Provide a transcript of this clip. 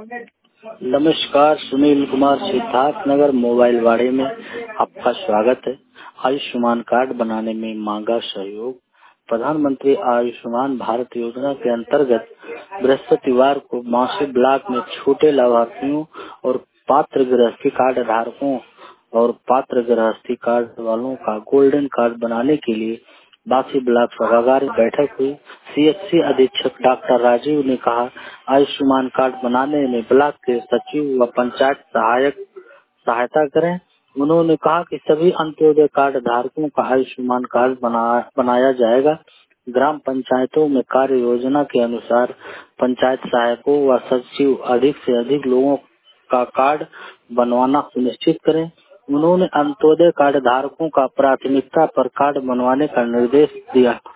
नमस्कार, सुनील कुमार सिद्धार्थ नगर मोबाइल वाड़े में आपका स्वागत है। आयुष्मान कार्ड बनाने में मांगा सहयोग। प्रधानमंत्री आयुष्मान भारत योजना के अंतर्गत बृहस्पतिवार को मासी ब्लॉक में छोटे लाभार्थियों और पात्र गृहस्थी कार्ड धारकों और पात्र गृहस्थी कार्ड वालों का गोल्डन कार्ड बनाने के लिए बासी ब्लॉक सभागार में बैठक हुई। सीएचसी अधीक्षक डॉक्टर राजीव ने कहा, आयुष्मान कार्ड बनाने में ब्लॉक के सचिव व पंचायत सहायता करें। उन्होंने कहा कि सभी अंत्योदय कार्ड धारकों का आयुष्मान कार्ड बनाया जाएगा। ग्राम पंचायतों में कार्य योजना के अनुसार पंचायत सहायकों व सचिव अधिक से अधिक लोगों का कार्ड बनवाना सुनिश्चित करें। उन्होंने अंत्योदय कार्ड धारकों का प्राथमिकता पर कार्ड बनवाने का निर्देश दिया।